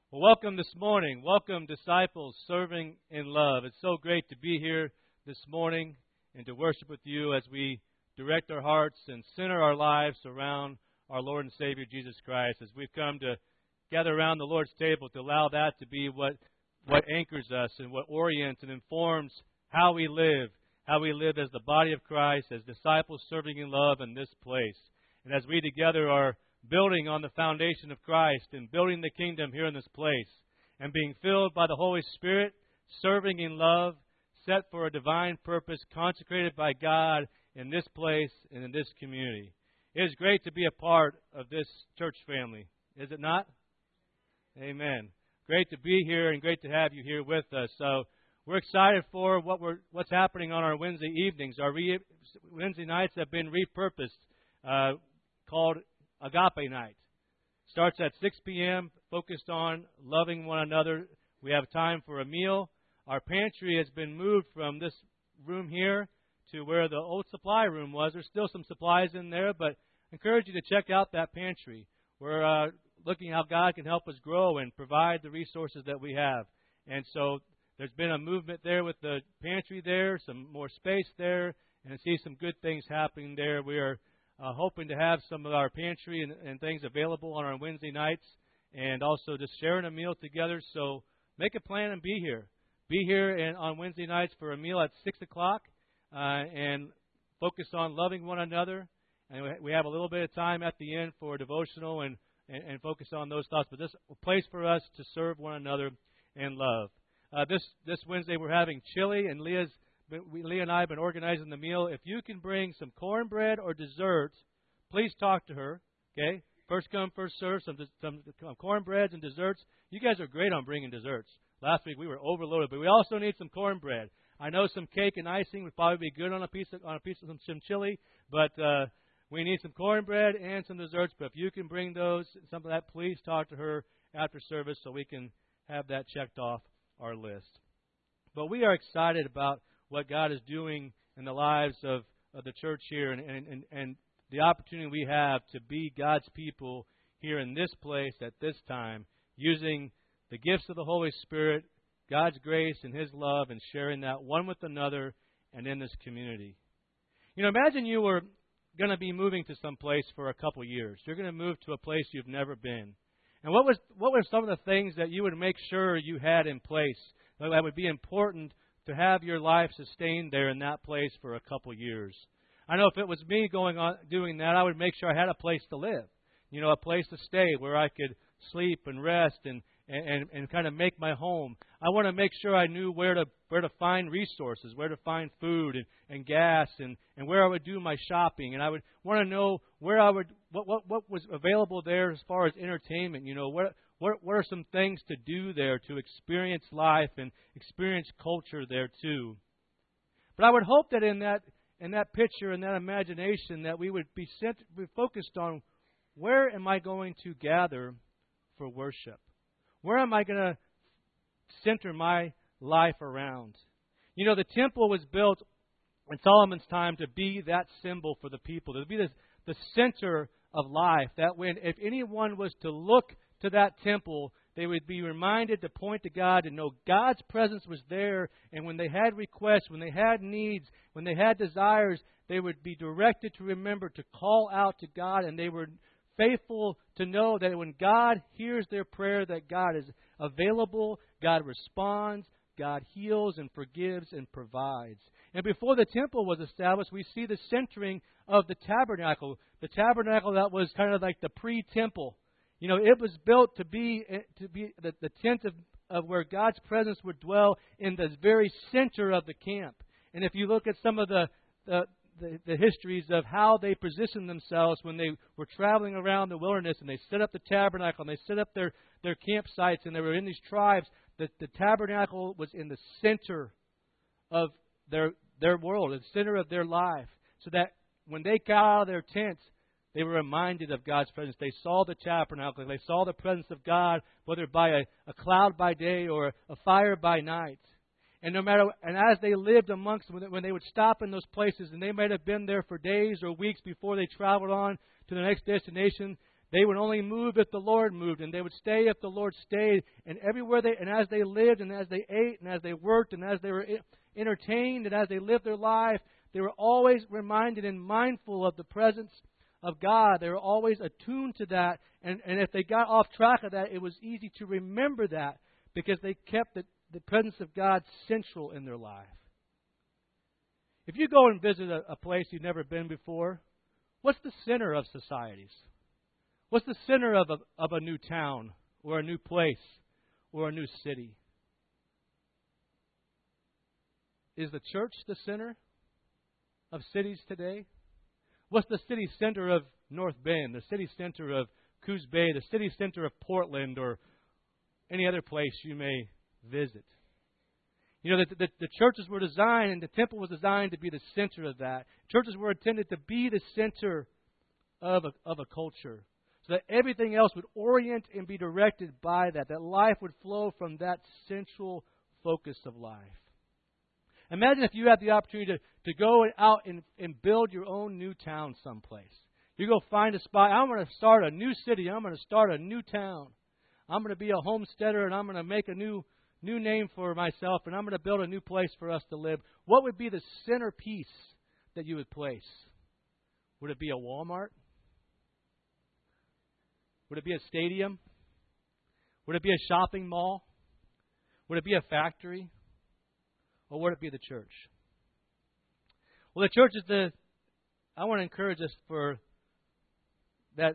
Well, welcome this morning. Welcome, disciples serving in love. It's so great to be here this morning and to worship with you as we direct our hearts and center our lives around our Lord and Savior Jesus Christ. As we've come to gather around the Lord's table to allow that to be what anchors us and what orients and informs how we live as the body of Christ, as disciples serving in love in this place. And as we together are building on the foundation of Christ and building the kingdom here in this place and being filled by the Holy Spirit, serving in love, set for a divine purpose, consecrated by God in this place and in this community. It is great to be a part of this church family, is it not? Amen. Great to be here and great to have you here with us. So we're excited for what's happening on our Wednesday evenings. Our Wednesday nights have been repurposed, called Agape Night. Starts at 6 p.m., focused on loving one another. We have time for a meal. Our pantry has been moved from this room here to where the old supply room was. There's still some supplies in there, but I encourage you to check out that pantry. We're looking how God can help us grow and provide the resources that we have. And so there's been a movement there with the pantry there, some more space there, and I see some good things happening there. We are hoping to have some of our pantry and things available on our Wednesday nights, and also just sharing a meal together. So make a plan and be here. Be here on Wednesday nights for a meal at 6 o'clock and focus on loving one another. And we have a little bit of time at the end for devotional and focus on those thoughts. But this is a place for us to serve one another and love. This Wednesday we're having chili, and Leah and I have been organizing the meal. If you can bring some cornbread or desserts, please talk to her. Okay, first come, first serve. Some cornbreads and desserts. You guys are great on bringing desserts. Last week we were overloaded, but we also need some cornbread. I know some cake and icing would probably be good on a piece of some chili, but we need some cornbread and some desserts. But if you can bring those, some of that, please talk to her after service so we can have that checked off our list. But we are excited about what God is doing in the lives of the church here and the opportunity we have to be God's people here in this place at this time, using the gifts of the Holy Spirit, God's grace and His love, and sharing that one with another and in this community. You know, imagine you were going to be moving to some place for a couple years. You're going to move to a place you've never been. And what were some of the things that you would make sure you had in place that would be important to have your life sustained there in that place for a couple years? I know if it was me doing that, I would make sure I had a place to live, a place to stay where I could sleep and rest and kind of make my home. I want to make sure I knew where to find resources, where to find food and gas and where I would do my shopping. And I would want to know where what was available there as far as entertainment. What are some things to do there to experience life and experience culture there too? But I would hope that in that picture, in that imagination, that we would be focused on where am I going to gather for worship? Where am I going to center my life around? The temple was built in Solomon's time to be that symbol for the people, to be the center of life. That if anyone was to look to that temple, they would be reminded to point to God and know God's presence was there. And when they had requests, when they had needs, when they had desires, they would be directed to remember to call out to God, and they were faithful to know that when God hears their prayer, that God is available, God responds, God heals and forgives and provides. And before the temple was established, we see the centering of the tabernacle that was kind of like the pre-temple. It was built to be the tent of where God's presence would dwell in the very center of the camp. And if you look at some of the histories of how they positioned themselves when they were traveling around the wilderness, and they set up the tabernacle and they set up their campsites, and they were in these tribes, the tabernacle was in the center of their world, the center of their life, so that when they got out of their tents, they were reminded of God's presence. They saw the tabernacle. They saw the presence of God, whether by a cloud by day or a fire by night. And as they lived amongst them, when they would stop in those places, and they might have been there for days or weeks before they traveled on to the next destination, They would only move if the Lord moved, and they would stay if the Lord stayed. And everywhere and as they lived, and as they ate, and as they worked, and as they were entertained, and as they lived their life, they were always reminded and mindful of the presence of God. They were always attuned to that. And if they got off track of that, it was easy to remember that because they kept the presence of God central in their life. If you go and visit a place you've never been before, what's the center of societies? What's the center of a new town or a new place or a new city? Is the church the center of cities today? What's the city center of North Bend, the city center of Coos Bay, the city center of Portland, or any other place you may visit? You know, the churches were designed, and the temple was designed to be the center of that. Churches were intended to be the center of a culture, so that everything else would orient and be directed by that life would flow from that central focus of life. Imagine if you had the opportunity to go out and build your own new town someplace. You go find a spot. I'm going to start a new city. I'm going to start a new town. I'm going to be a homesteader, and I'm going to make a new name for myself, and I'm going to build a new place for us to live. What would be the centerpiece that you would place? Would it be a Walmart? Would it be a stadium? Would it be a shopping mall? Would it be a factory? Or would it be the church? Well, the church is I want to encourage us for that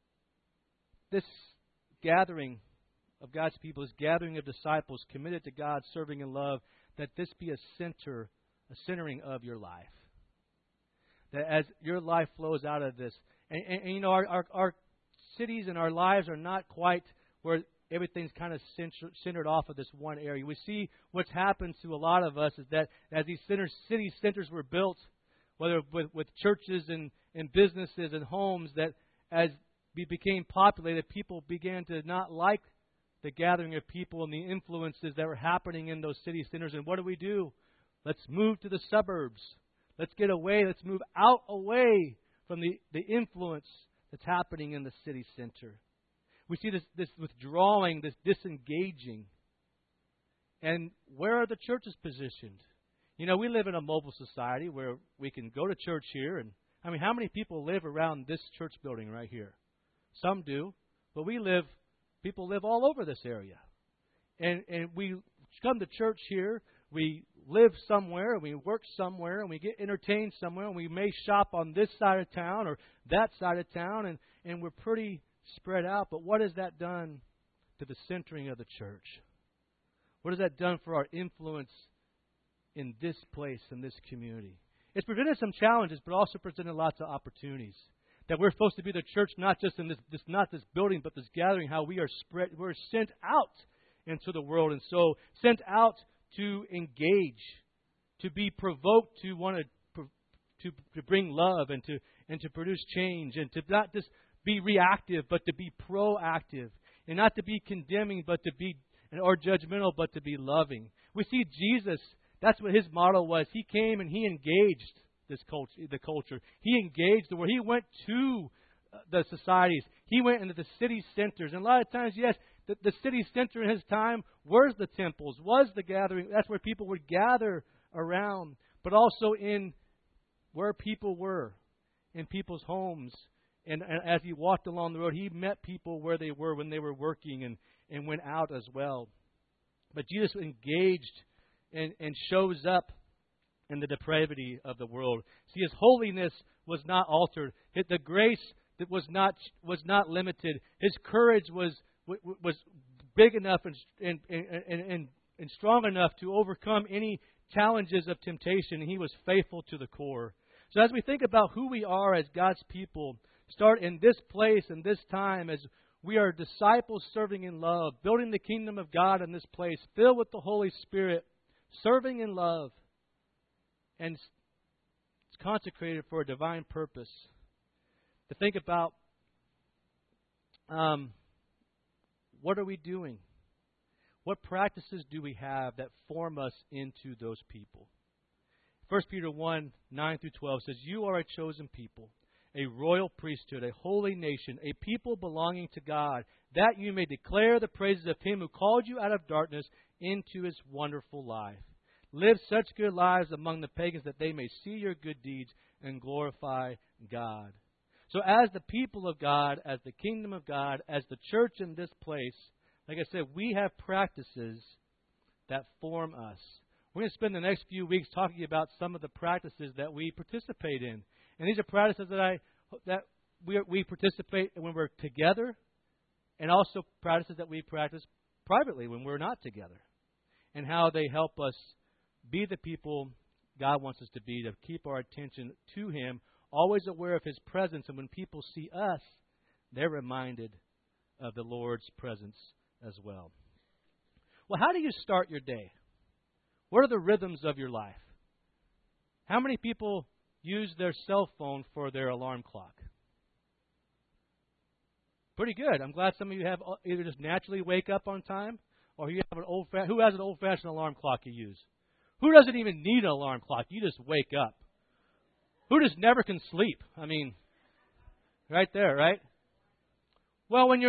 this gathering of God's people, this gathering of disciples committed to God, serving in love, that this be a centering of your life. That as your life flows out of this, and you know, our cities and our lives are not quite where everything's kind of centered off of this one area. We see what's happened to a lot of us is that as these city centers were built, whether with churches and businesses and homes, that as we became populated, people began to not like the gathering of people and the influences that were happening in those city centers. And what do? Let's move to the suburbs. Let's get away. Let's move out away from the influence that's happening in the city center. We see this withdrawing, this disengaging. And where are the churches positioned? You know, we live in a mobile society where we can go to church here. And I mean, how many people live around this church building right here? Some do. But people live all over this area. And we come to church here. We live somewhere, and we work somewhere, and we get entertained somewhere, and we may shop on this side of town or that side of town, and we're pretty spread out. But what has that done to the centering of the church? What has that done for our influence in this place, in this community? It's presented some challenges, but also presented lots of opportunities. That we're supposed to be the church, not just in this not this building, but this gathering. How we are spread, we're sent out into the world, and so sent out to engage, to be provoked, to want to bring love and to produce change, and to not just be reactive, but to be proactive, and not to be condemning, but to be or judgmental, but to be loving. We see Jesus. That's what his model was. He came and he engaged the culture. He engaged the world. He went to the societies. He went into the city centers. And a lot of times, yes, the city center in his time was the temples, was the gathering. That's where people would gather around. But also in where people were, in people's homes. And as he walked along the road, he met people where they were when they were working and went out as well. But Jesus engaged and shows up in the depravity of the world. See, his holiness was not altered. The grace that was not limited. His courage was big enough and strong enough to overcome any challenges of temptation. And he was faithful to the core. So as we think about who we are as God's people, start in this place and this time as we are disciples serving in love, building the kingdom of God in this place, filled with the Holy Spirit, serving in love, and it's consecrated for a divine purpose. To think about what are we doing? What practices do we have that form us into those people? 1 Peter 1, 9 through 12 says, "You are a chosen people, a royal priesthood, a holy nation, a people belonging to God, that you may declare the praises of Him who called you out of darkness into His wonderful life. Live such good lives among the pagans that they may see your good deeds and glorify God. So as the people of God, as the kingdom of God, as the church in this place, like I said, we have practices that form us. We're going to spend the next few weeks talking about some of the practices that we participate in. And these are practices that we participate in when we're together, and also practices that we practice privately when we're not together, and how they help us be the people God wants us to be, to keep our attention to Him, always aware of His presence. And when people see us, they're reminded of the Lord's presence as well. Well, how do you start your day? What are the rhythms of your life? How many people use their cell phone for their alarm clock? Pretty good. I'm glad some of you have either just naturally wake up on time, or you have who has an old-fashioned alarm clock you use? Who doesn't even need an alarm clock? You just wake up. Who just never can sleep? I mean, right there, right? Well, when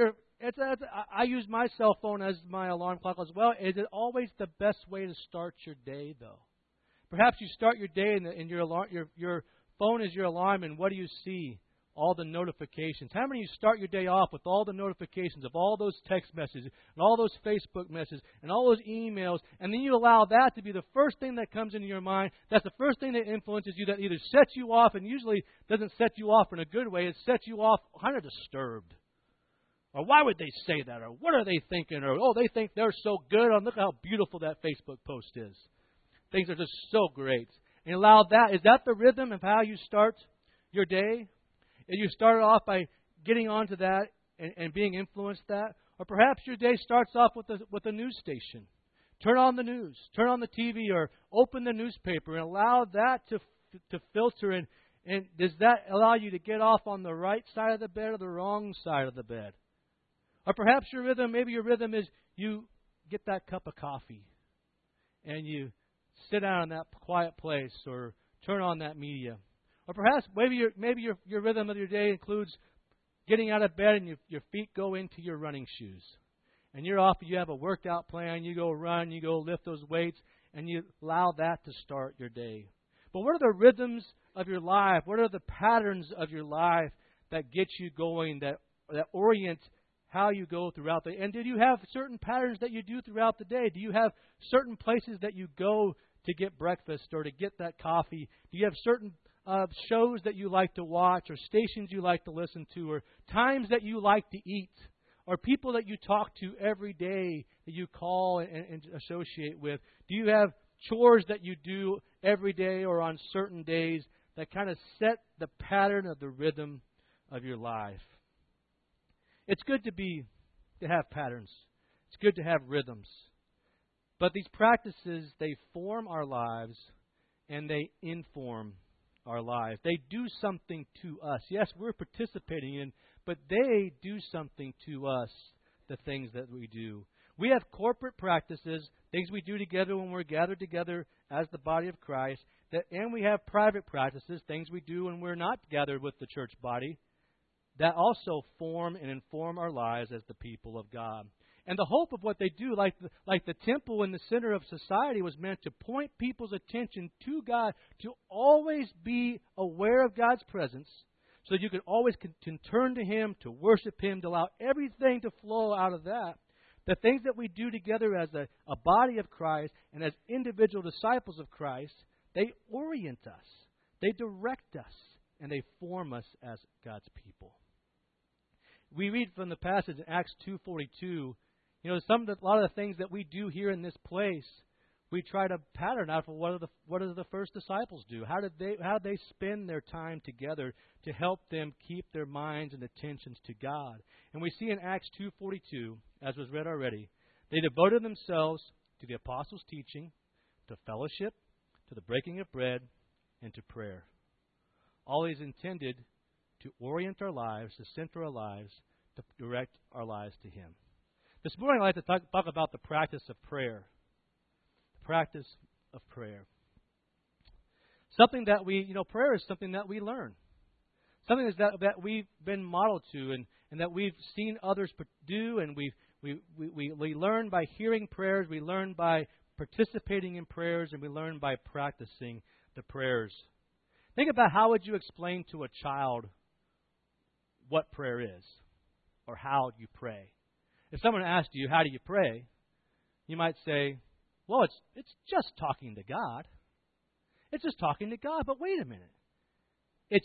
I use my cell phone as my alarm clock as well. Is it always the best way to start your day, though? Perhaps you start your day and your phone is your alarm, and what do you see? All the notifications. How many of you start your day off with all the notifications of all those text messages and all those Facebook messages and all those emails, and then you allow that to be the first thing that comes into your mind? That's the first thing that influences you, that either sets you off, and usually doesn't set you off in a good way. It sets you off kind of disturbed. Or why would they say that? Or what are they thinking? Or, oh, they think they're so good. Look how beautiful that Facebook post is. Things are just so great. And allow that. Is that the rhythm of how you start your day? And you start off by getting onto that and being influenced that? Or perhaps your day starts off with a news station. Turn on the news. Turn on the TV or open the newspaper and allow that to filter. And does that allow you to get off on the right side of the bed or the wrong side of the bed? Or perhaps maybe your rhythm is you get that cup of coffee and you sit down in that quiet place or turn on that media. Or perhaps maybe your rhythm of your day includes getting out of bed and your feet go into your running shoes. And you're off, you have a workout plan, you go run, you go lift those weights, and you allow that to start your day. But what are the rhythms of your life? What are the patterns of your life that get you going, that orient how you go throughout the day? And do you have certain patterns that you do throughout the day? Do you have certain places that you go to get breakfast or to get that coffee? Do you have certain shows that you like to watch, or stations you like to listen to, or times that you like to eat, or people that you talk to every day that you call and associate with? Do you have chores that you do every day or on certain days that kind of set the pattern of the rhythm of your life? It's good to have patterns. It's good to have rhythms. But these practices, they form our lives and they inform our lives. They do something to us. Yes, we're participating in, but they do something to us, the things that we do. We have corporate practices, things we do together when we're gathered together as the body of Christ, and we have private practices, things we do when we're not gathered with the church body, that also form and inform our lives as the people of God. And the hope of what they do, like the temple in the center of society, was meant to point people's attention to God, to always be aware of God's presence, so that you can always can turn to Him, to worship Him, to allow everything to flow out of that. The things that we do together as a body of Christ and as individual disciples of Christ, they orient us, they direct us, and they form us as God's people. We read from the passage in Acts 2:42. A lot of the things that we do here in this place, we try to pattern out for what did the first disciples do? How did they spend their time together to help them keep their minds and attentions to God? And we see in Acts 2:42, as was read already, they devoted themselves to the apostles' teaching, to fellowship, to the breaking of bread, and to prayer. All is intended to orient our lives, to center our lives, to direct our lives to Him. This morning I'd like to talk about the practice of prayer. The practice of prayer. Something that prayer is something that we learn. something that we've been modeled to and that we've seen others do, and we learn by hearing prayers, we learn by participating in prayers, and we learn by practicing the prayers. Think about, how would you explain to a child what prayer is or how you pray? If someone asked you, how do you pray? You might say, well, it's just talking to God. It's just talking to God. But wait a minute. It's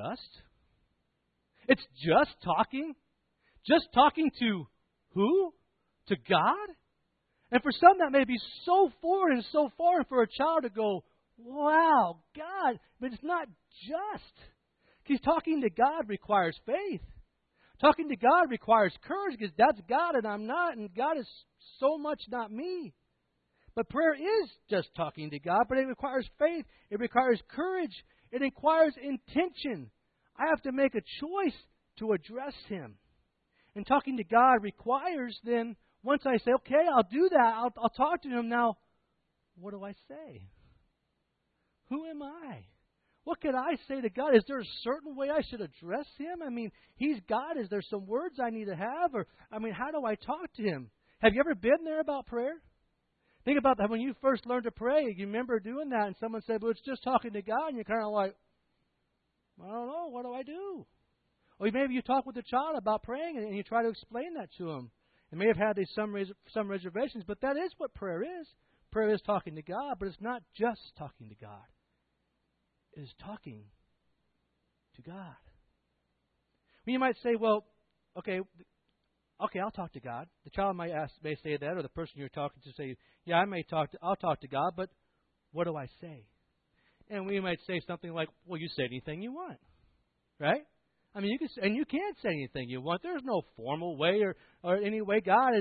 just talking? Just talking to who? To God? And for some that may be so foreign and so foreign for a child to go, wow, God, but it's not just. Because talking to God requires faith. Talking to God requires courage, because that's God and I'm not, and God is so much not me. But prayer is just talking to God, but it requires faith. It requires courage. It requires intention. I have to make a choice to address Him. And talking to God requires then, once I say, okay, I'll do that, I'll talk to Him. Now, what do I say? Who am I? What could I say to God? Is there a certain way I should address Him? I mean, He's God. Is there some words I need to have? Or, how do I talk to Him? Have you ever been there about prayer? Think about that when you first learned to pray. You remember doing that, and someone said, well, it's just talking to God. And you're kind of like, I don't know. What do I do? Or maybe you talk with a child about praying, and you try to explain that to them. And may have had some reservations, but that is what prayer is. Prayer is talking to God, but it's not just talking to God. It is talking to God. Well, you might say, well, okay, I'll talk to God. The child may say that, or the person you're talking to say, yeah, I'll talk to God, but what do I say? And we might say something like, well, you say anything you want, right? You can say anything you want. There's no formal way or any way. God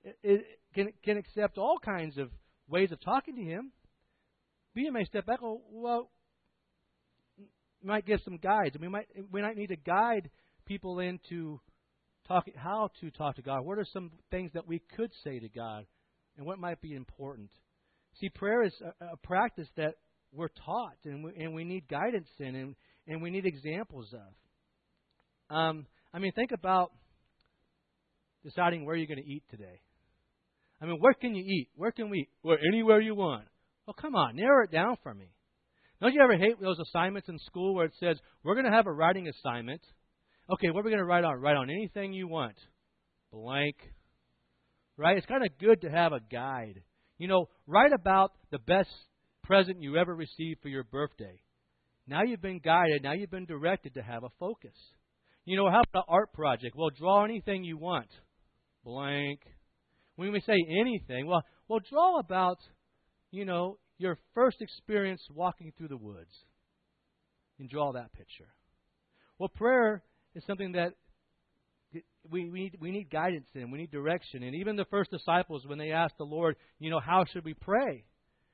can accept all kinds of ways of talking to Him. But you may step back. Well, we might give some guides. We might need to guide people into how to talk to God. What are some things that we could say to God, and what might be important? See, prayer is a practice that we're taught, and we need guidance in, and we need examples of. Think about deciding where you're going to eat today. Where can you eat? Where can we eat? Well, anywhere you want. Well, come on, narrow it down for me. Don't you ever hate those assignments in school where it says, we're going to have a writing assignment. Okay, what are we going to write on? Write on anything you want. Blank. Right? It's kind of good to have a guide. Write about the best present you ever received for your birthday. Now you've been guided. Now you've been directed to have a focus. How about an art project? Well, draw anything you want. Blank. When we say anything, well, draw about, your first experience walking through the woods. And draw that picture. Well, prayer is something that we need guidance in. We need direction. And even the first disciples, when they asked the Lord, how should we pray?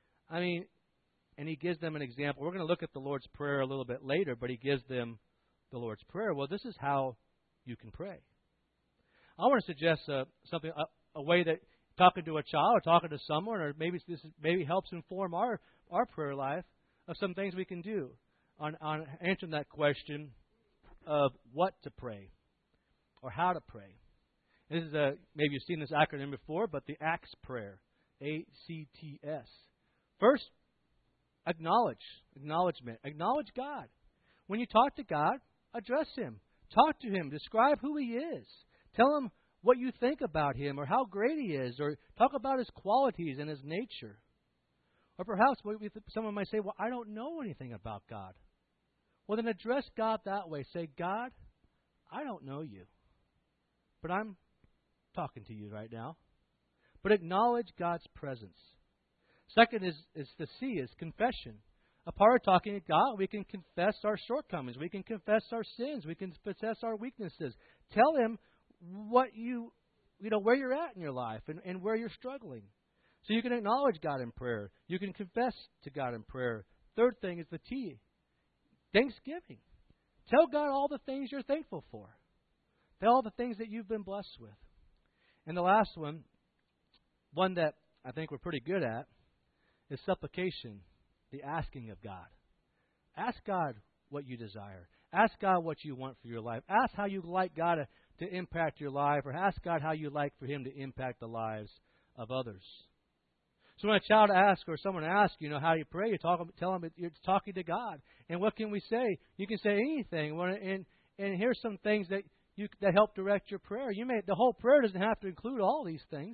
And He gives them an example. We're going to look at the Lord's Prayer a little bit later, but He gives them the Lord's Prayer. Well, this is how you can pray. I want to suggest a way that talking to a child or talking to someone, or maybe helps inform our prayer life, of some things we can do on answering that question of what to pray or how to pray. This is maybe you've seen this acronym before, but the ACTS prayer, ACTS. First, acknowledgement. Acknowledge God. When you talk to God, address Him. Talk to Him. Describe who He is. Tell Him what you think about Him or how great He is, or talk about His qualities and His nature. Or perhaps someone might say, well, I don't know anything about God. Well, then address God that way. Say, God, I don't know you, but I'm talking to you right now. But acknowledge God's presence. Second is the C, is confession. A part of talking to God, we can confess our shortcomings. We can confess our sins. We can confess our weaknesses. Tell Him what where you're at in your life and where you're struggling. So you can acknowledge God in prayer. You can confess to God in prayer. Third thing is the T, thanksgiving. Tell God all the things you're thankful for. Tell all the things that you've been blessed with. And the last one that I think we're pretty good at, is supplication, the asking of God. Ask God what you desire. Ask God what you want for your life. Ask how you'd like God to impact your life, or ask God how you'd like for Him to impact the lives of others. So when a child asks or someone asks, how do you pray, tell them you're talking to God. And what can we say? You can say anything. And here's some things that help direct your prayer. The whole prayer doesn't have to include all these things.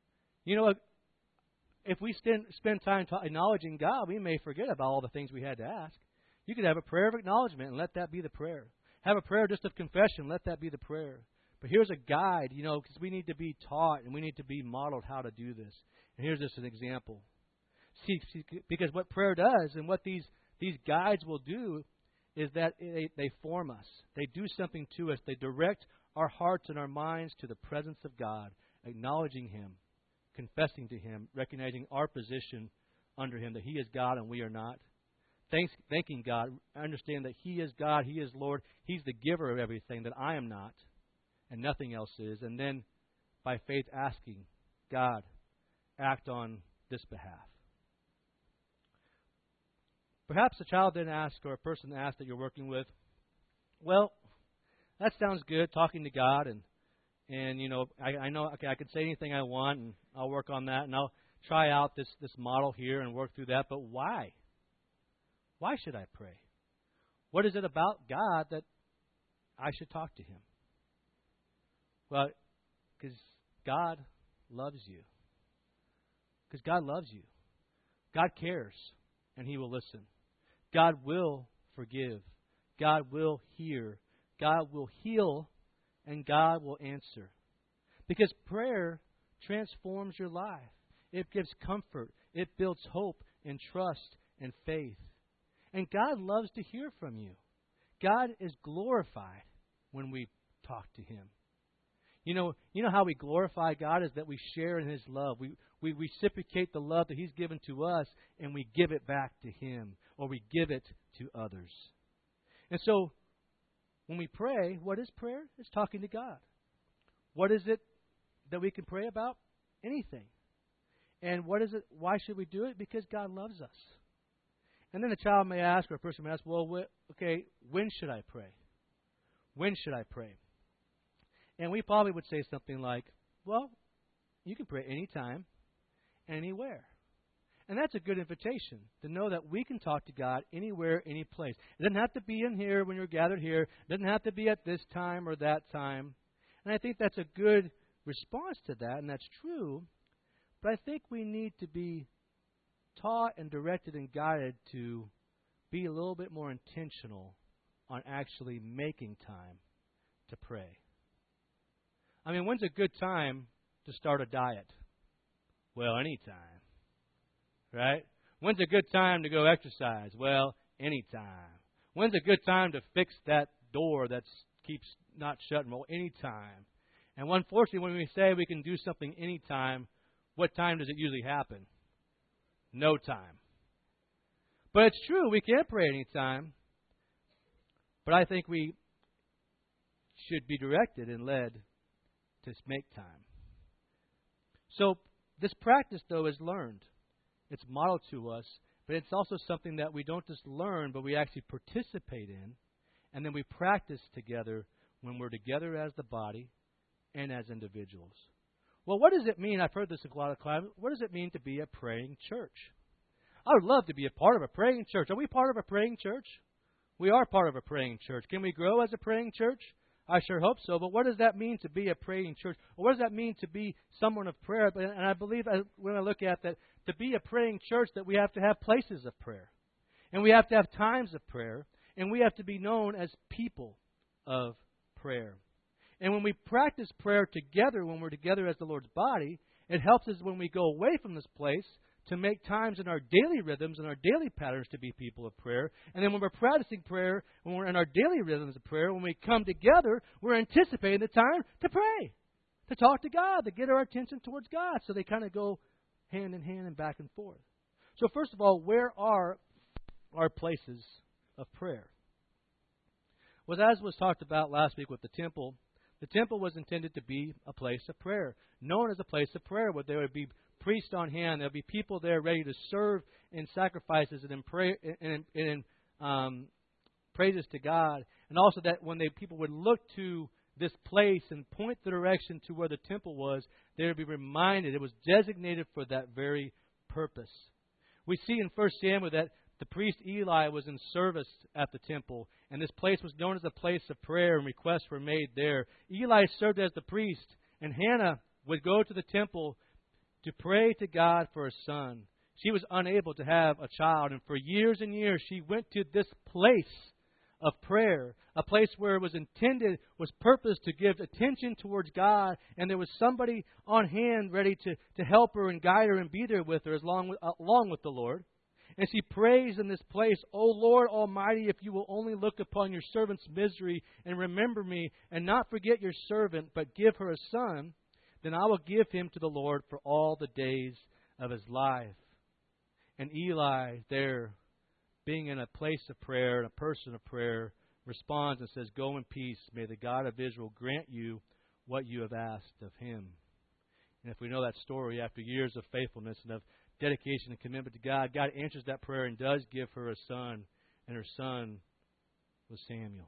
If we spend time acknowledging God, we may forget about all the things we had to ask. You could have a prayer of acknowledgement and let that be the prayer. Have a prayer just of confession, let that be the prayer. But here's a guide, because we need to be taught and we need to be modeled how to do this. And here's just an example. See, because what prayer does and what these guides will do is that they form us. They do something to us. They direct our hearts and our minds to the presence of God, acknowledging Him, confessing to Him, recognizing our position under Him, that He is God and we are not. Thanking God, understand that He is God, He is Lord, He's the giver of everything, that I am not, and nothing else is. And then, by faith, asking God, act on this behalf. Perhaps a child didn't ask, or a person asked that you're working with, well, that sounds good, talking to God, and I know, okay, I can say anything I want, and I'll work on that, and I'll try out this model here and work through that, but why? Why should I pray? What is it about God that I should talk to Him? Well, because God loves you. Because God loves you. God cares, and He will listen. God will forgive. God will hear. God will heal, and God will answer. Because prayer transforms your life. It gives comfort. It builds hope and trust and faith. And God loves to hear from you. God is glorified when we talk to Him. You know how we glorify God is that we share in His love. We reciprocate the love that He's given to us, and we give it back to Him, or we give it to others. And so, when we pray, what is prayer? It's talking to God. What is it that we can pray about? Anything. And what is it? Why should we do it? Because God loves us. And then a child may ask, or a person may ask, well, when should I pray? When should I pray? And we probably would say something like, well, you can pray anytime, anywhere. And that's a good invitation, to know that we can talk to God anywhere, any place. It doesn't have to be in here when you're gathered here. It doesn't have to be at this time or that time. And I think that's a good response to that, and that's true. But I think we need to be taught and directed and guided to be a little bit more intentional on actually making time to pray. I mean, when's a good time to start a diet? Well, anytime. Right? When's a good time to go exercise? Well, anytime. When's a good time to fix that door that keeps not shutting? Well, anytime. And unfortunately, when we say we can do something anytime, what time does it usually happen? No time. But it's true, we can pray anytime. But I think we should be directed and led to make time. So this practice, though, is learned. It's modeled to us, but it's also something that we don't just learn, but we actually participate in, and then we practice together when we're together as the body and as individuals. Well, what does it mean? I've heard this a lot of times. What does it mean to be a praying church? I would love to be a part of a praying church. Are we part of a praying church? We are part of a praying church. Can we grow as a praying church? I sure hope so. But what does that mean to be a praying church? Or what does that mean to be someone of prayer? And I believe when I look at that, to be a praying church, that we have to have places of prayer. And we have to have times of prayer. And we have to be known as people of prayer. And when we practice prayer together, when we're together as the Lord's body, it helps us when we go away from this place to make times in our daily rhythms and our daily patterns to be people of prayer. And then when we're practicing prayer, when we're in our daily rhythms of prayer, when we come together, we're anticipating the time to pray, to talk to God, to get our attention towards God. So they kind of go hand in hand and back and forth. So first of all, where are our places of prayer? Well, as was talked about last week with the temple was intended to be a place of prayer, known as a place of prayer, where there would be priests on hand, there would be people there ready to serve in sacrifices and in praises to God. And also that when people would look to this place and point the direction to where the temple was, they would be reminded it was designated for that very purpose. We see in 1 Samuel that the priest Eli was in service at the temple, and this place was known as a place of prayer, and requests were made there. Eli served as the priest, and Hannah would go to the temple to pray to God for a son. She was unable to have a child, and for years and years she went to this place of prayer, a place where it was intended, was purposed to give attention towards God, and there was somebody on hand ready to help her and guide her and be there with her along with the Lord. And she prays in this place, "O Lord Almighty, if you will only look upon your servant's misery and remember me, and not forget your servant, but give her a son, then I will give him to the Lord for all the days of his life." And Eli, there, being in a place of prayer, and a person of prayer, responds and says, "Go in peace. May the God of Israel grant you what you have asked of him." And if we know that story, after years of faithfulness and of dedication and commitment to God, God answers that prayer and does give her a son, and her son was Samuel.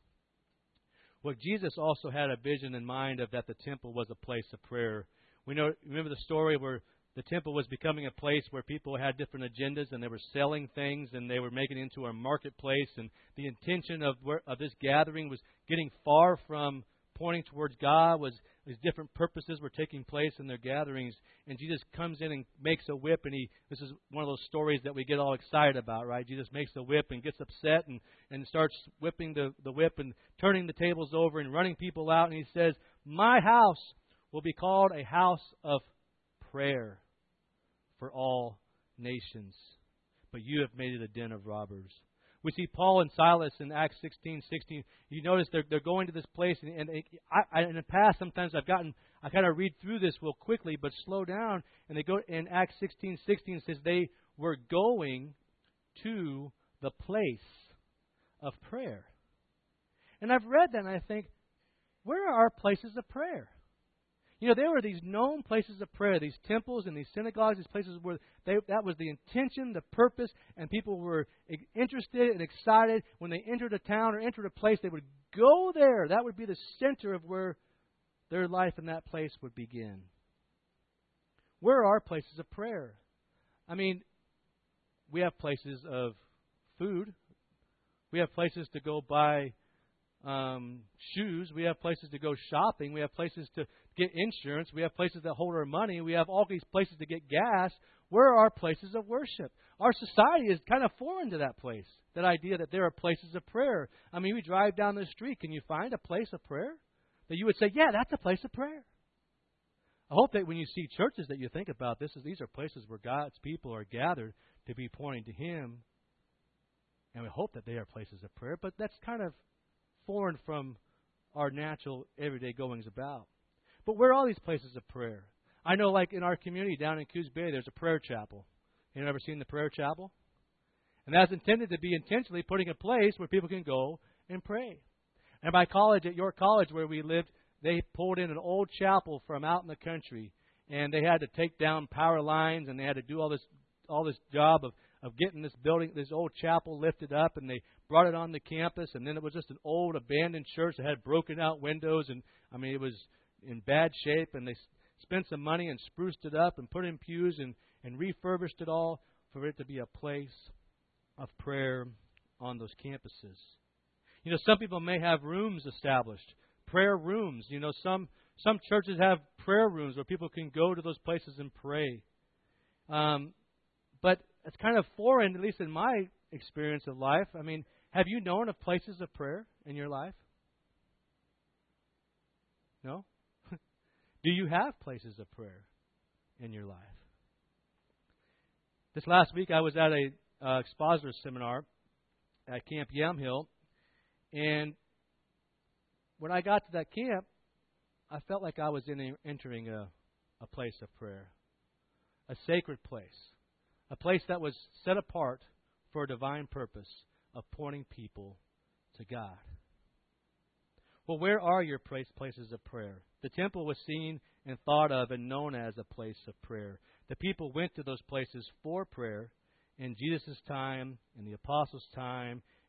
Well, Jesus also had a vision in mind of that the temple was a place of prayer. Remember the story where the temple was becoming a place where people had different agendas, and they were selling things, and they were making it into a marketplace. And the intention of this gathering was getting far from pointing towards God. These different purposes were taking place in their gatherings. And Jesus comes in and makes a whip, and this is one of those stories that we get all excited about, right? Jesus makes a whip and gets upset and starts whipping the whip and turning the tables over and running people out. And he says, "My house will be called a house of prayer for all nations, but you have made it a den of robbers." We see Paul and Silas in Acts 16:16. You notice they're going to this place, and in the past sometimes I kind of read through this real quickly, but slow down. And they go in Acts 16:16 says they were going to the place of prayer. And I've read that and I think, where are our places of prayer? There were these known places of prayer, these temples and these synagogues, these places where that was the intention, the purpose, and people were interested and excited. When they entered a town or entered a place, they would go there. That would be the center of where their life in that place would begin. Where are our places of prayer? I mean, we have places of food. We have places to go buy shoes. We have places to go shopping. We have places to get insurance. We have places that hold our money. We have all these places to get gas. Where are our places of worship? Our society is kind of foreign to that place, that idea that there are places of prayer. I mean, we drive down the street. Can you find a place of prayer that you would say, yeah, that's a place of prayer? I hope that when you see churches that you think about these are places where God's people are gathered to be pointing to Him. And we hope that they are places of prayer, but that's kind of foreign from our natural everyday goings about. But where are all these places of prayer? I know, like in our community down in Coos Bay, there's a prayer chapel. You ever seen the prayer chapel? And that's intended to be intentionally putting a place where people can go and pray. And my college, at York College where we lived, they pulled in an old chapel from out in the country, and they had to take down power lines, and they had to do all this job of getting this building, this old chapel lifted up, and they brought it on the campus, and then it was just an old abandoned church that had broken out windows, and I mean it was in bad shape, and they spent some money and spruced it up and put in pews and refurbished it all for it to be a place of prayer on those campuses. Some people may have rooms established, prayer rooms. Some churches have prayer rooms where people can go to those places and pray. But it's kind of foreign, at least in my experience of life. I mean, have you known of places of prayer in your life? No? Do you have places of prayer in your life? This last week I was at a expositor seminar at Camp Yamhill, and when I got to that camp, I felt like I was entering a place of prayer, a sacred place, a place that was set apart for a divine purpose of pointing people to God. Well, where are your places of prayer? The temple was seen and thought of and known as a place of prayer. The people went to those places for prayer in Jesus' time, in the apostles' time,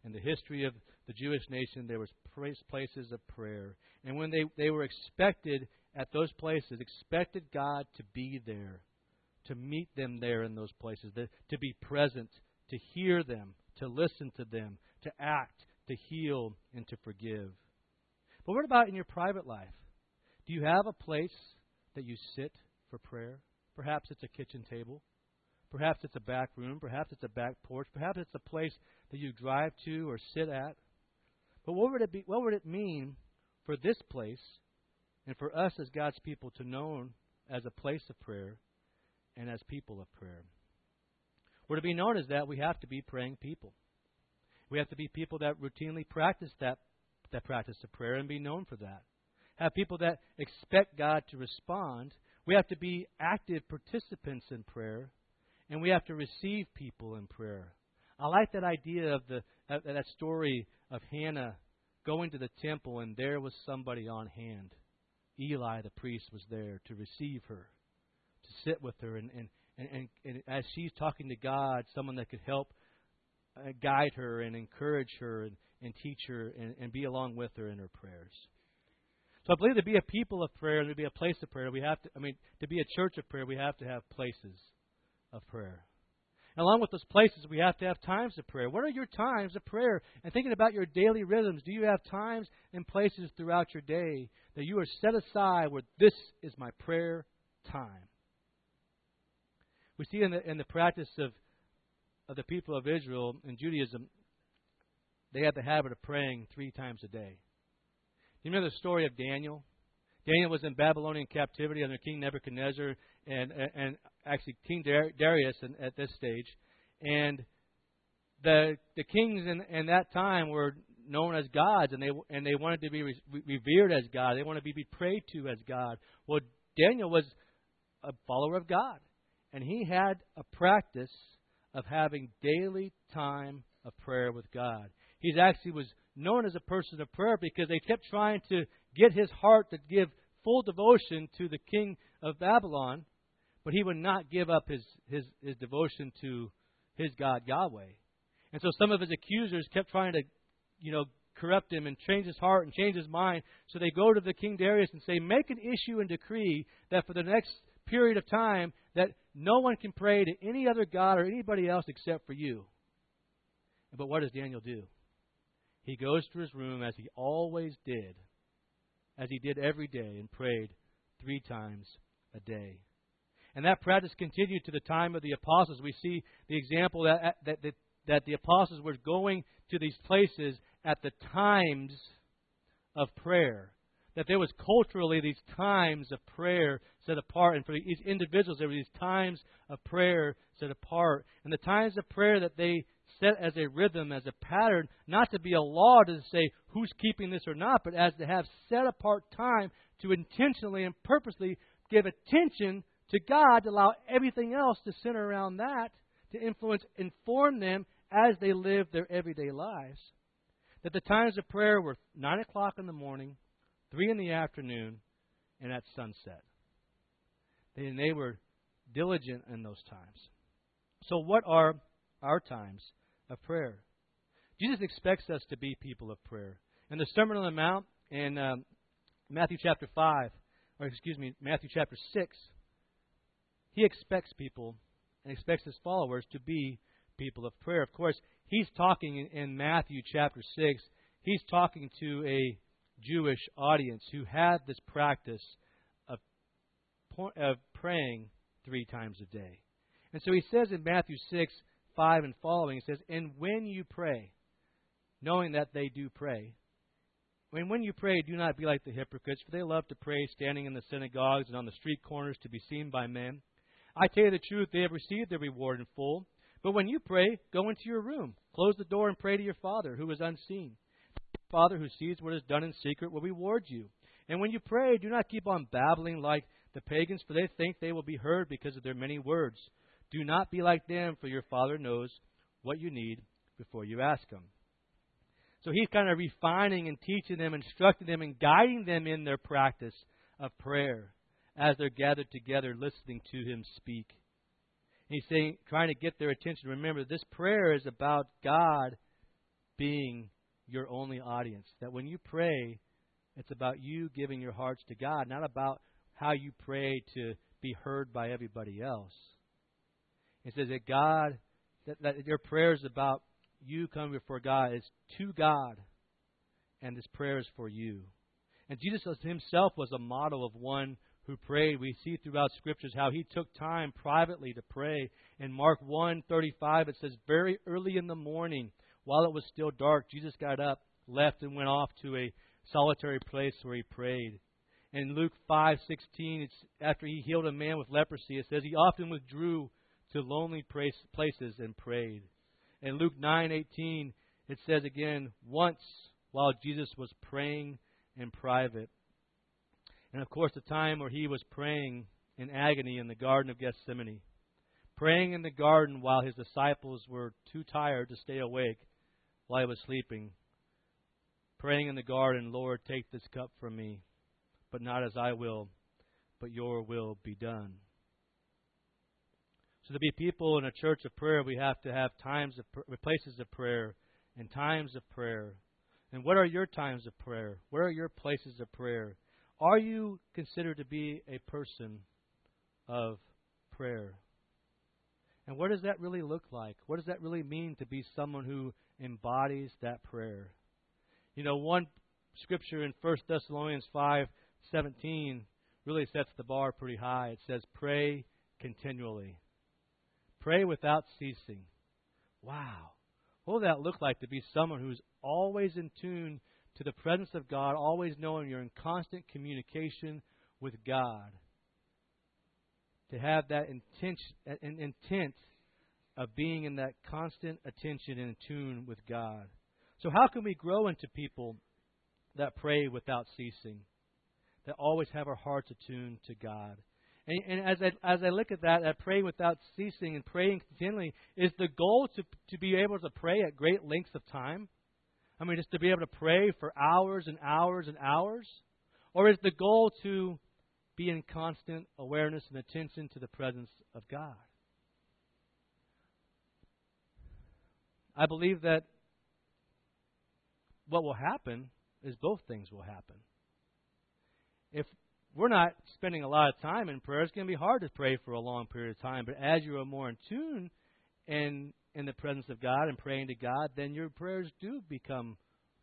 in the history of the Jewish nation, there was places of prayer. And when they were expected at those places, expected God to be there, to meet them there in those places, to be present, to hear them, to listen to them, to act, to heal, and to forgive. But what about in your private life? Do you have a place that you sit for prayer? Perhaps it's a kitchen table. Perhaps it's a back room. Perhaps it's a back porch. Perhaps it's a place that you drive to or sit at. But what would it mean for this place and for us as God's people to know as a place of prayer and as people of prayer? We're to be known as that. We have to be praying people. We have to be people that routinely practice that practice of prayer and be known for that. Have people that expect God to respond. We have to be active participants in prayer, and we have to receive people in prayer. I like that idea of that story of Hannah going to the temple, and there was somebody on hand. Eli, the priest, was there to receive her, to sit with her, and as she's talking to God, someone that could help guide her and encourage her and teach her and be along with her in her prayers. So I believe to be a people of prayer and to be a place of prayer, to be a church of prayer, we have to have places of prayer. And along with those places, we have to have times of prayer. What are your times of prayer? And thinking about your daily rhythms, do you have times and places throughout your day that you are set aside where this is my prayer time? We see in the practice of the people of Israel in Judaism, they had the habit of praying 3 times a day. You remember the story of Daniel? Daniel was in Babylonian captivity under King Nebuchadnezzar and actually King Darius at this stage. And the kings in that time were known as gods, and they wanted to be revered as God. They wanted to be prayed to as God. Well, Daniel was a follower of God, and he had a practice of having daily time of prayer with God. He actually was known as a person of prayer because they kept trying to get his heart to give full devotion to the king of Babylon, but he would not give up his devotion to his God, Yahweh. And so some of his accusers kept trying to, corrupt him and change his heart and change his mind. So they go to the King Darius and say, make an issue and decree that for the next period of time that no one can pray to any other God or anybody else except for you. But what does Daniel do? He goes to his room as he always did, as he did every day, and prayed 3 times a day. And that practice continued to the time of the apostles. We see the example that the apostles were going to these places at the times of prayer. That there was culturally these times of prayer set apart. And for these individuals, there were these times of prayer set apart. And the times of prayer that they set as a rhythm, as a pattern, not to be a law to say who's keeping this or not, but as to have set apart time to intentionally and purposely give attention to God, to allow everything else to center around that, to inform them as they live their everyday lives. That the times of prayer were 9 o'clock in the morning, 3 in the afternoon, and at sunset. They were diligent in those times. So what are our times of prayer? Jesus expects us to be people of prayer. In the Sermon on the Mount in Matthew chapter 6, He expects people and expects His followers to be people of prayer. Of course, He's talking in Matthew chapter 6, He's talking to a Jewish audience who had this practice of praying 3 times a day. And so He says in Matthew 6:5 and following, He says, and when you pray, knowing that they do pray, when you pray, do not be like the hypocrites, for they love to pray standing in the synagogues and on the street corners to be seen by men. I tell you the truth, they have received their reward in full. But when you pray, go into your room, close the door, and pray to your Father who is unseen. Your Father who sees what is done in secret will reward you. And when you pray, do not keep on babbling like the pagans, for they think they will be heard because of their many words. Do not be like them, for your Father knows what you need before you ask Him. So He's kind of refining and teaching them, instructing them, and guiding them in their practice of prayer as they're gathered together listening to Him speak. And He's saying, trying to get their attention. Remember, this prayer is about God being your only audience. That when you pray, it's about you giving your hearts to God, not about how you pray to be heard by everybody else. It says that God, that your prayer is about you coming before God. It's to God, and this prayer is for you. And Jesus himself was a model of one who prayed. We see throughout Scriptures how he took time privately to pray. In Mark 1:35, it says, very early in the morning, while it was still dark, Jesus got up, left, and went off to a solitary place where he prayed. In Luke 5:16, it's after he healed a man with leprosy, it says he often withdrew to lonely places and prayed. In Luke 9:18, it says again, once while Jesus was praying in private. And of course, the time where he was praying in agony in the Garden of Gethsemane. Praying in the garden while his disciples were too tired to stay awake while he was sleeping. Praying in the garden, Lord, take this cup from me, but not as I will, but your will be done. So to be people in a church of prayer, we have to have places of prayer and times of prayer. And what are your times of prayer? Where are your places of prayer? Are you considered to be a person of prayer? And what does that really look like? What does that really mean to be someone who embodies that prayer? You know, one scripture in 1 Thessalonians 5:17 really sets the bar pretty high. It says, pray continually. Pray without ceasing. Wow. What would that look like to be someone who's always in tune to the presence of God, always knowing you're in constant communication with God? To have that intent of being in that constant attention and in tune with God. So how can we grow into people that pray without ceasing, that always have our hearts attuned to God? And as I look at that praying without ceasing and praying continually, is the goal to be able to pray at great lengths of time? I mean, just to be able to pray for hours and hours and hours? Or is the goal to be in constant awareness and attention to the presence of God? I believe that what will happen is both things will happen. If we're not spending a lot of time in prayer, it's going to be hard to pray for a long period of time. But as you are more in tune in the presence of God and praying to God, then your prayers do become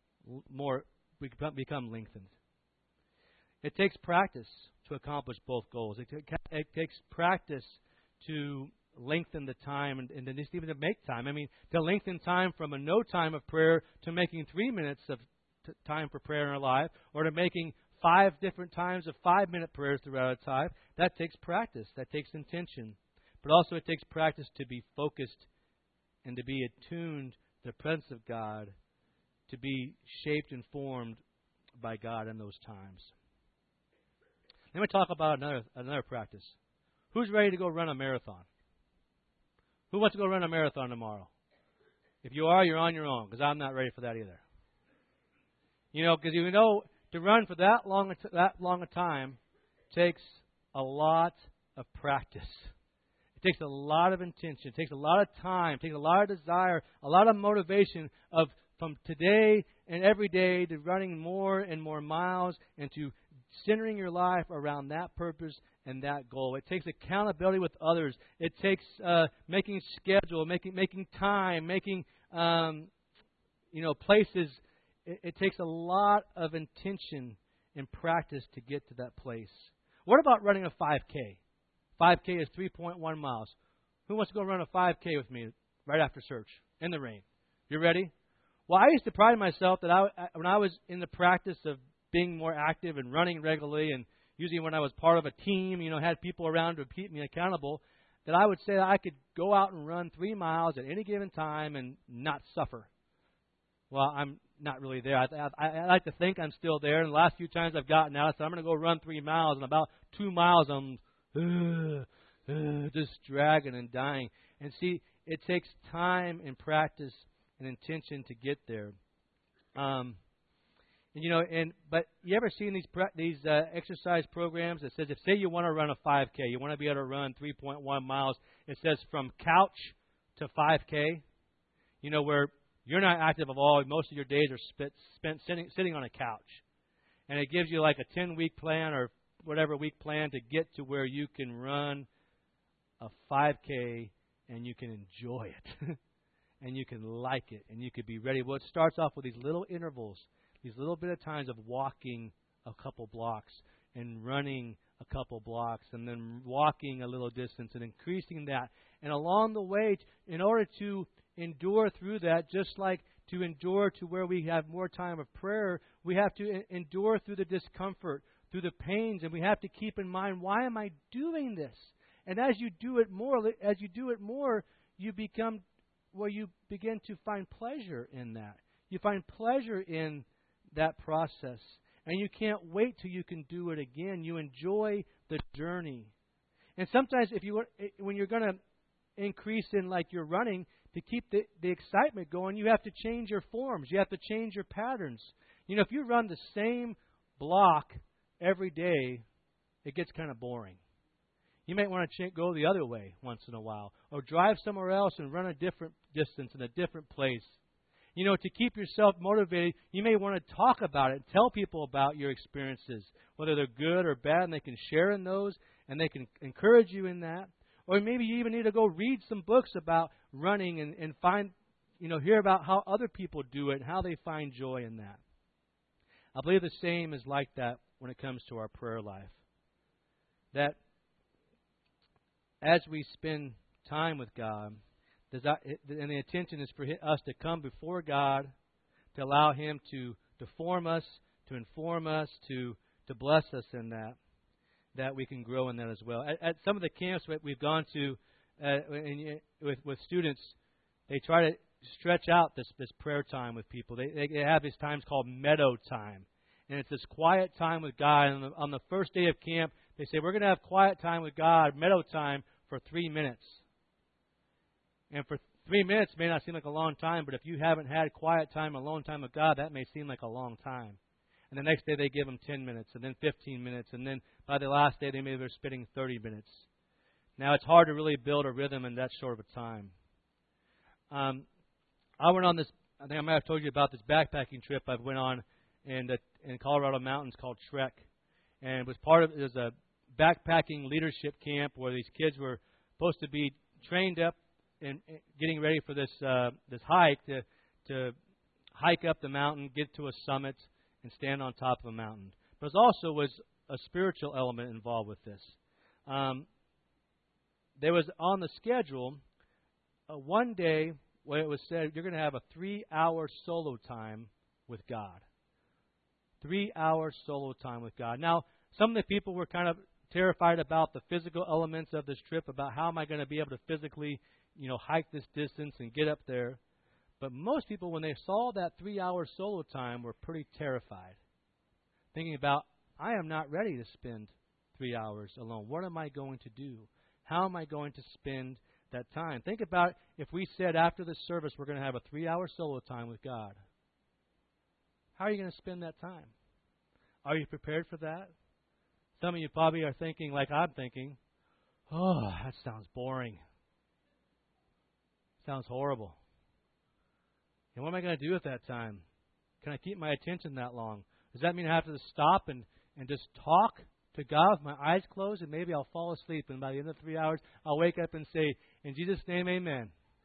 lengthened. It takes practice to accomplish both goals. It takes practice to lengthen the time and then just even to make time. I mean, to lengthen time from a no time of prayer to making 3 minutes of time for prayer in our life, or to making 5 different times of 5-minute prayers throughout a time. That takes practice. That takes intention. But also it takes practice to be focused and to be attuned to the presence of God, to be shaped and formed by God in those times. Let me talk about another practice. Who's ready to go run a marathon? Who wants to go run a marathon tomorrow? If you are, you're on your own, because I'm not ready for that either. You know, because you know, to run for that long a time takes a lot of practice. It takes a lot of intention. It takes a lot of time. It takes a lot of desire, a lot of motivation from today and every day to running more and more miles and to centering your life around that purpose and that goal. It takes accountability with others. It takes making a schedule, making time, making places. It takes a lot of intention and practice to get to that place. What about running a 5K? 5K is 3.1 miles. Who wants to go run a 5K with me right after church in the rain? You ready? Well, I used to pride myself that when I was in the practice of being more active and running regularly, and usually when I was part of a team, had people around to keep me accountable, that I would say that I could go out and run 3 miles at any given time and not suffer. Well, I'm not really there. I like to think I'm still there. And the last few times I've gotten out, I said, I'm going to go run 3 miles. And about 2 miles, I'm just dragging and dying. And see, it takes time and practice and intention to get there. But you ever seen these exercise programs that says, if say you want to run a 5K, you want to be able to run 3.1 miles, it says from couch to 5K, where You're not active at all. Most of your days are spent sitting on a couch. And it gives you like a 10-week plan or whatever week plan to get to where you can run a 5K and you can enjoy it. And you can like it and you can be ready. Well, it starts off with these little intervals, these little bit of times of walking a couple blocks and running a couple blocks and then walking a little distance and increasing that. And along the way, in order to endure through that, just like to endure to where we have more time of prayer, we have to endure through the discomfort, through the pains, and we have to keep in mind, why am I doing this? And as you do it more, you become, well, you begin to find pleasure in that. You find pleasure in that process. And you can't wait till you can do it again. You enjoy the journey. And sometimes when you're going to increase in like your running, to keep the excitement going, you have to change your forms. You have to change your patterns. You know, if you run the same block every day, it gets kind of boring. You might want to go the other way once in a while, or drive somewhere else and run a different distance in a different place. You know, to keep yourself motivated, you may want to talk about it, tell people about your experiences, whether they're good or bad, and they can share in those, and they can encourage you in that. Or maybe you even need to go read some books about running and find, hear about how other people do it and how they find joy in that. I believe the same is like that when it comes to our prayer life. That as we spend time with God, and the intention is for us to come before God, to allow Him to form us, to inform us, to bless us in that we can grow in that as well. At some of the camps that we've gone to with students, they try to stretch out this prayer time with people. They have these times called meadow time. And it's this quiet time with God. And on the first day of camp, they say, we're going to have quiet time with God, meadow time, for 3 minutes. And for 3 minutes may not seem like a long time, but if you haven't had quiet time, alone time with God, that may seem like a long time. And the next day they give them 10 minutes, and then 15 minutes, and then by the last day they maybe are spending 30 minutes. Now it's hard to really build a rhythm in that short of a time. I went on this, I think I might have told you about this backpacking trip I went on in Colorado mountains called Trek. And it was a backpacking leadership camp where these kids were supposed to be trained up and getting ready for this hike to hike up the mountain, get to a summit, and stand on top of a mountain. But it also was a spiritual element involved with this. There was on the schedule one day where it was said you're going to have a 3-hour solo time with God. 3-hour solo time with God. Now, some of the people were kind of terrified about the physical elements of this trip, about how am I going to be able to physically, hike this distance and get up there. But most people, when they saw that 3-hour solo time, were pretty terrified, thinking about, I am not ready to spend 3 hours alone. What am I going to do? How am I going to spend that time? Think about if we said after this service we're going to have a 3-hour solo time with God. How are you going to spend that time? Are you prepared for that? Some of you probably are thinking like I'm thinking, oh, that sounds boring. Sounds horrible. And what am I going to do at that time? Can I keep my attention that long? Does that mean I have to stop and just talk to God with my eyes closed, and maybe I'll fall asleep, and by the end of 3 hours, I'll wake up and say, in Jesus' name, amen.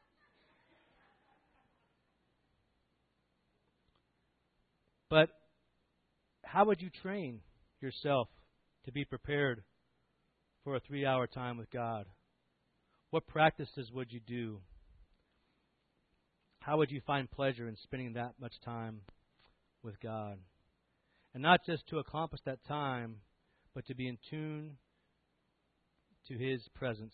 But how would you train yourself to be prepared for a 3-hour time with God? What practices would you do? How would you find pleasure in spending that much time with God? And not just to accomplish that time, but to be in tune to His presence.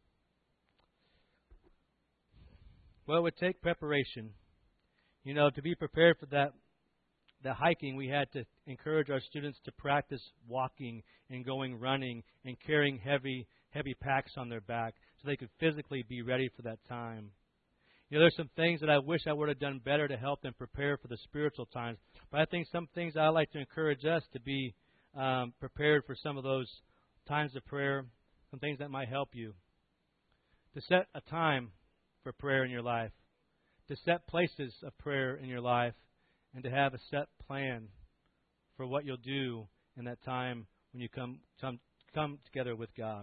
Well, it would take preparation. To be prepared for the hiking, we had to encourage our students to practice walking and going running and carrying heavy packs on their back so they could physically be ready for that time. There's some things that I wish I would have done better to help them prepare for the spiritual times. But I think some things I like to encourage us to be prepared for some of those times of prayer, some things that might help you. To set a time for prayer in your life. to set places of prayer in your life and to have a set plan for what you'll do in that time when you come together with God.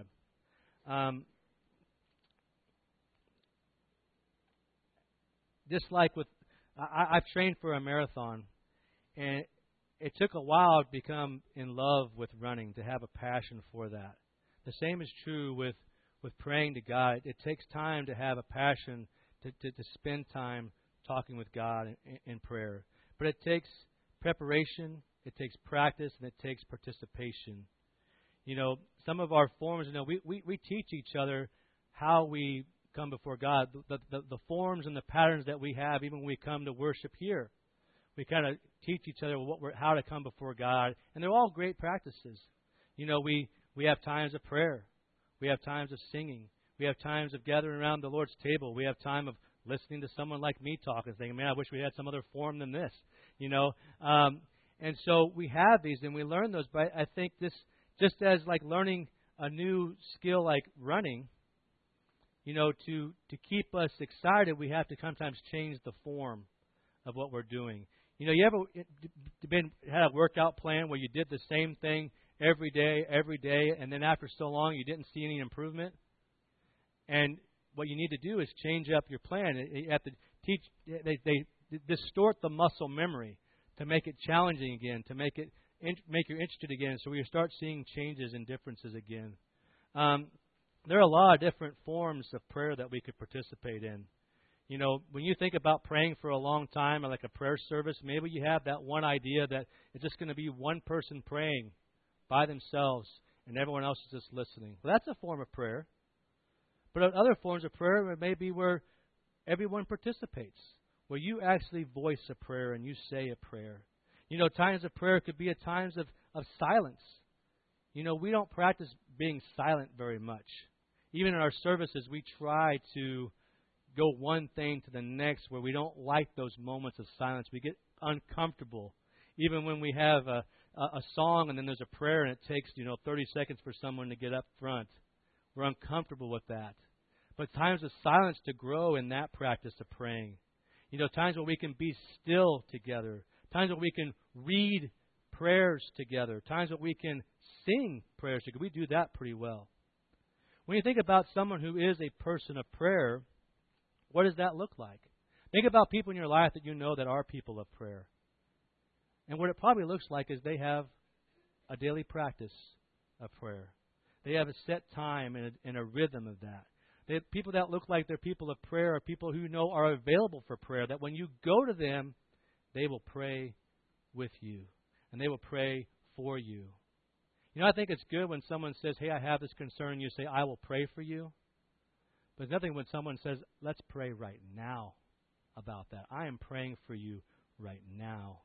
Just like with, I've trained for a marathon, and it took a while to become in love with running, to have a passion for that. The same is true with praying to God. It takes time to have a passion to spend time talking with God in prayer. But it takes preparation, it takes practice, and it takes participation. You know, some of our forms, you know, we teach each other how we come before God, the forms and the patterns that we have even when we come to worship here. We kind of teach each other how to come before God, and they're all great practices. You know, we have times of prayer. We have times of singing. We have times of gathering around the Lord's table. We have time of listening to someone like me talk and thinking, man, I wish we had some other form than this, you know. And so we have these and we learn those. But I think this, just as like learning a new skill like running, you know, to keep us excited, we have to sometimes change the form of what we're doing. You know, you ever had a workout plan where you did the same thing every day, and then after so long you didn't see any improvement? And what you need to do is change up your plan. You have to teach. They distort the muscle memory to make it challenging again, to make you interested again, so we start seeing changes and differences again. There are a lot of different forms of prayer that we could participate in. You know, when you think about praying for a long time, or like a prayer service, maybe you have that one idea that it's just going to be one person praying by themselves and everyone else is just listening. Well, that's a form of prayer. But other forms of prayer may be where everyone participates, where you actually voice a prayer and you say a prayer. You know, times of prayer could be at times of silence. You know, we don't practice being silent very much. Even in our services, we try to go one thing to the next where we don't like those moments of silence. We get uncomfortable. Even when we have a song and then there's a prayer and it takes, 30 seconds for someone to get up front. We're uncomfortable with that. But times of silence to grow in that practice of praying. You know, times where we can be still together. Times where we can read prayers together. Times where we can sing prayers together. We do that pretty well. When you think about someone who is a person of prayer, what does that look like? Think about people in your life that you know that are people of prayer. And what it probably looks like is they have a daily practice of prayer. They have a set time and a rhythm of that. People that look like they're people of prayer are people who know are available for prayer, that when you go to them, they will pray with you. And they will pray for you. You know, I think it's good when someone says, hey, I have this concern, and you say, I will pray for you. But it's nothing when someone says, let's pray right now about that. I am praying for you right now.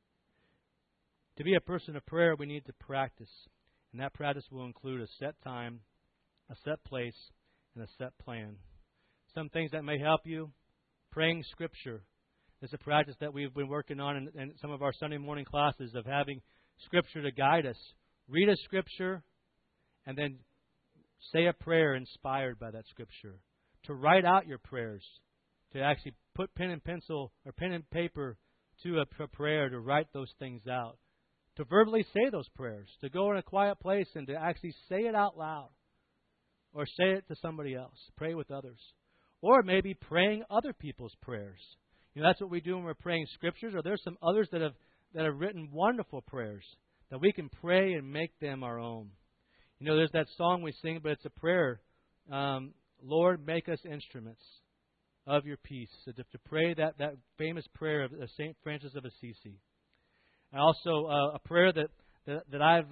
To be a person of prayer, we need to practice. And that practice will include a set time, a set place, and a set plan. Some things that may help you, praying Scripture. It's a practice that we've been working on in some of our Sunday morning classes of having Scripture to guide us. Read a Scripture and then say a prayer inspired by that Scripture. To write out your prayers. To actually put pen and pencil or pen and paper to a prayer, to write those things out. To verbally say those prayers. To go in a quiet place and to actually say it out loud. Or say it to somebody else. Pray with others. Or maybe praying other people's prayers. You know, that's what we do when we're praying Scriptures. Or there's some others that have written wonderful prayers that we can pray and make them our own. You know, there's that song we sing, but it's a prayer. Lord, make us instruments of your peace. So to pray that famous prayer of St. Francis of Assisi. And also a prayer that I've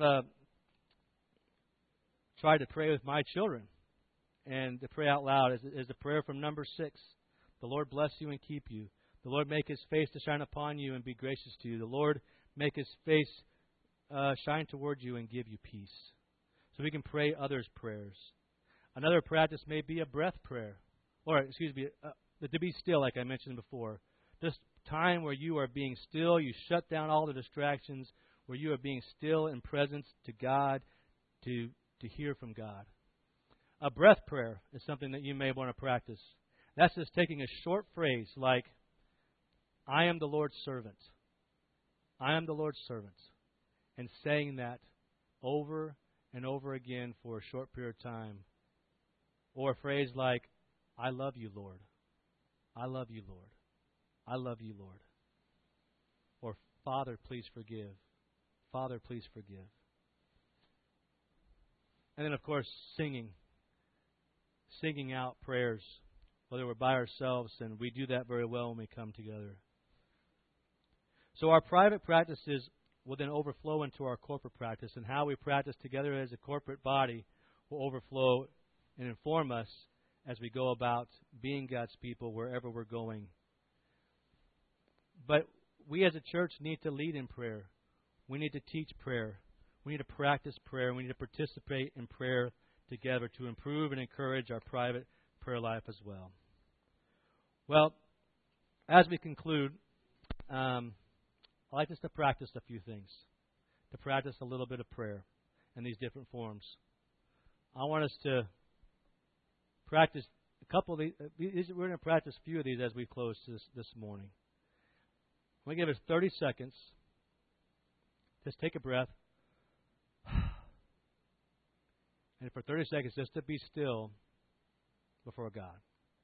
tried to pray with my children and to pray out loud is a prayer from number 6. The Lord bless you and keep you. The Lord make His face to shine upon you and be gracious to you. The Lord make His face shine toward you and give you peace. So we can pray others' prayers. Another practice may be a breath prayer. To be still, like I mentioned before. Just time where you are being still, you shut down all the distractions, where you are being still in presence to God, to hear from God. A breath prayer is something that you may want to practice. That's just taking a short phrase like, I am the Lord's servant. I am the Lord's servant. And saying that over and over again for a short period of time. Or a phrase like, I love you, Lord. I love you, Lord. I love you, Lord. Or, Father, please forgive. Father, please forgive. And then, of course, singing. Singing out prayers, whether we're by ourselves, and we do that very well when we come together. So our private practices will then overflow into our corporate practice, and how we practice together as a corporate body will overflow and inform us as we go about being God's people wherever we're going. But we as a church need to lead in prayer. We need to teach prayer. We need to practice prayer. We need to participate in prayer together to improve and encourage our private prayer life as well. Well, as we conclude, I'd like us to practice a few things, to practice a little bit of prayer in these different forms. I want us to practice a couple of these. We're going to practice a few of these as we close this morning. I'm going to give us 30 seconds. Just take a breath. And for 30 seconds, just to be still before God.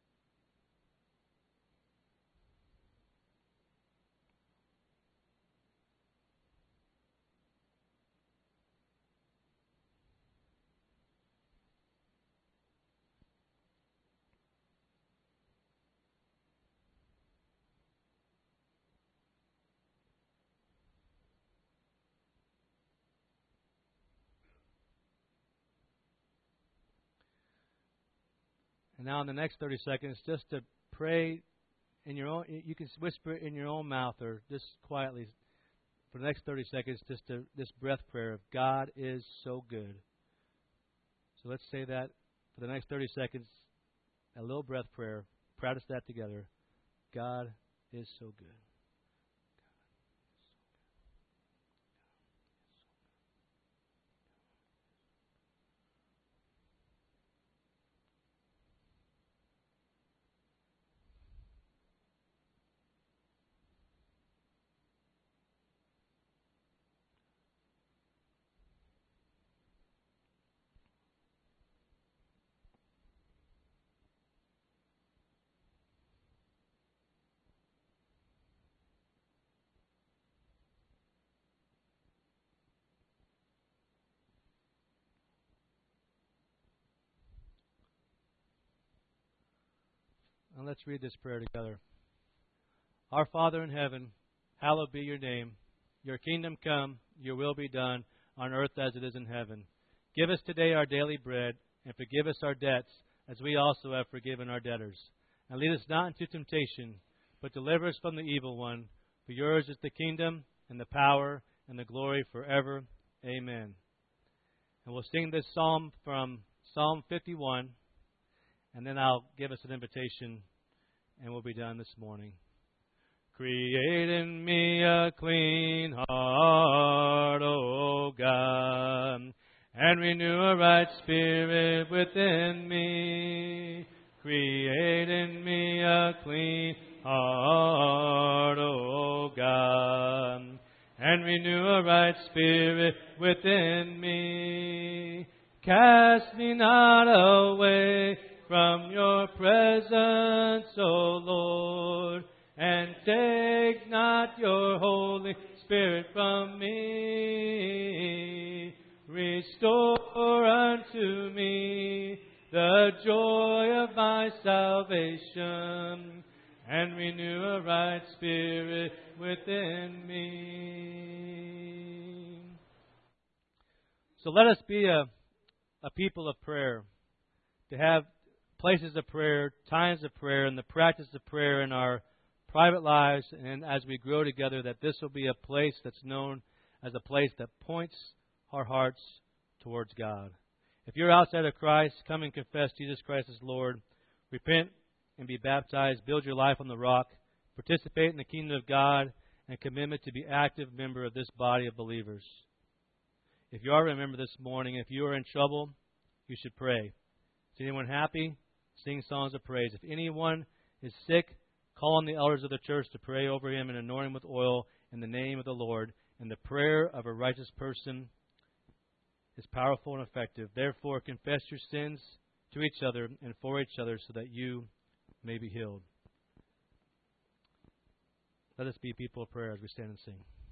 And now in the next 30 seconds, just to pray in your own, you can whisper it in your own mouth or just quietly for the next 30 seconds, just this breath prayer of God is so good. So let's say that for the next 30 seconds, a little breath prayer. Practice that together. God is so good. And let's read this prayer together. Our Father in heaven, hallowed be your name. Your kingdom come, your will be done, on earth as it is in heaven. Give us today our daily bread, and forgive us our debts, as we also have forgiven our debtors. And lead us not into temptation, but deliver us from the evil one. For yours is the kingdom, and the power, and the glory forever. Amen. And we'll sing this psalm from Psalm 51, and then I'll give us an invitation, and we'll be done this morning. Create in me a clean heart, O God, and renew a right spirit within me. Create in me a clean heart, O God, and renew a right spirit within me. Cast me not away from your presence, O Lord, and take not your Holy Spirit from me. Restore unto me the joy of my salvation, and renew a right spirit within me. So let us be a people of prayer, to have places of prayer, times of prayer, and the practice of prayer in our private lives, and as we grow together, that this will be a place that's known as a place that points our hearts towards God. If you're outside of Christ, come and confess Jesus Christ as Lord. Repent and be baptized. Build your life on the rock. Participate in the kingdom of God, and commitment to be active member of this body of believers. If you are a member this morning, if you are in trouble, you should pray. Is anyone happy? Sing songs of praise. If anyone is sick, Call on the elders of the church to pray over him and anoint him with oil in the name of the Lord. And the prayer of a righteous person is powerful and effective. Therefore, confess your sins to each other and for each other so that you may be healed. Let us be people of prayer as we stand and sing.